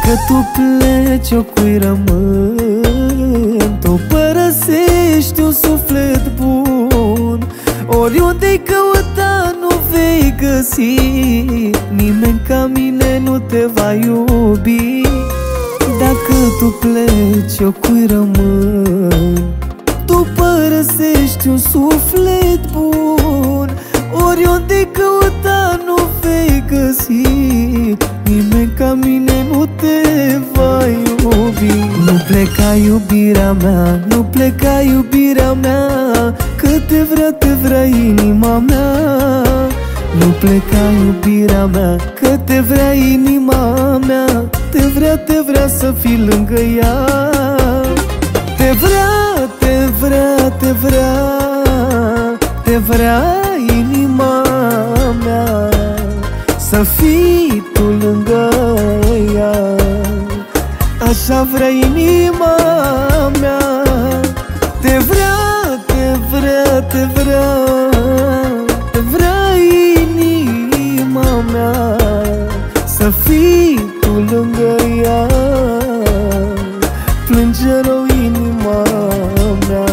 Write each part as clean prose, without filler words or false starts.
Dacă tu pleci, eu cui rămân? Tu părăsești un suflet bun. Oriunde-i căuta, nu vei găsi. Nimeni ca mine nu te va iubi. Dacă tu pleci, eu cui rămân? Tu părăsești un suflet bun. Oriunde-i căuta, nu vei găsi. Nimeni ca mine nu te va iubi. Nu pleca iubirea mea, nu pleca iubirea mea, că te vrea inima mea. Nu pleca iubirea mea, că te vrea inima mea. Te vrea să fii lângă ea. Te vrea, te vrea, te vrea, te vrea inima mea. Să fii tu lângă ea. Așa vrea inima mea. Te vrea, te vrea, te vrea, te vrea inima mea. Să fii tu lângă ea. Plânge rău inima mea.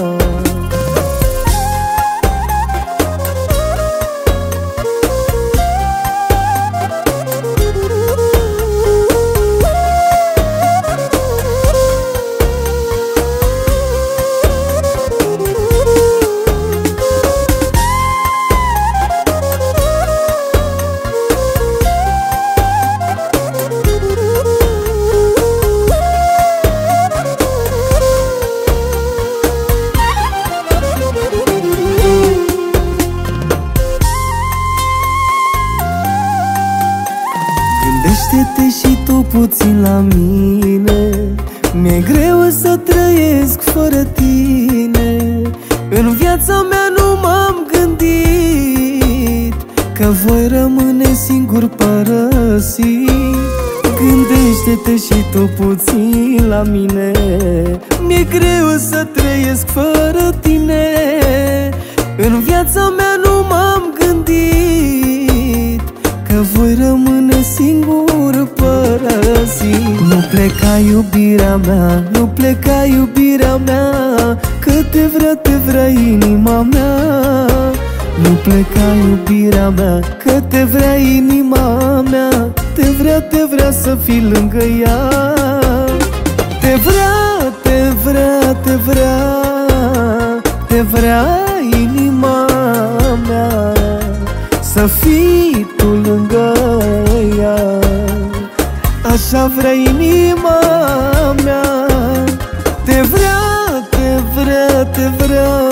Gândește-te și tu puțin la mine. Mi-e greu să trăiesc fără tine. În viața mea nu m-am gândit că voi rămâne singur părăsit. Gândește-te și tu puțin la mine. Mi-e greu să trăiesc fără tine. În viața mea nu m-am gândit că voi rămâne singur părăsit. Nu pleca iubirea mea, nu pleca iubirea mea, că te vrea inima mea. Nu pleca iubirea mea, că te vrea inima mea. Te vrea să fii lângă ea. Te vrea, te vrea, te vrea, te vrea inima mea. Să fii tu lângă ea. Așa vrea inima mea. Te vrea, te vrea, te vrea,